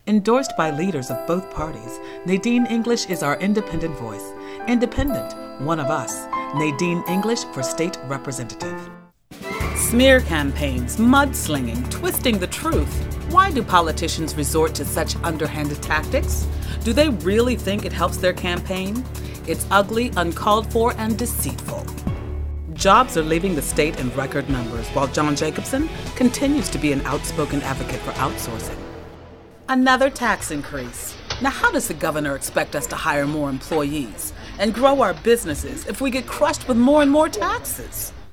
Endorsed by leaders of both parties, Nadine English is our independent voice. Independent, one of us. Nadine English for State Representative. Smear campaigns, mudslinging, twisting the truth. Why do politicians resort to such underhanded tactics? Do they really think it helps their campaign? It's ugly, uncalled for, and deceitful. Jobs are leaving the state in record numbers, while John Jacobson continues to be an outspoken advocate for outsourcing. Another tax increase. Now, how does the governor expect us to hire more employees and grow our businesses if we get crushed with more and more taxes?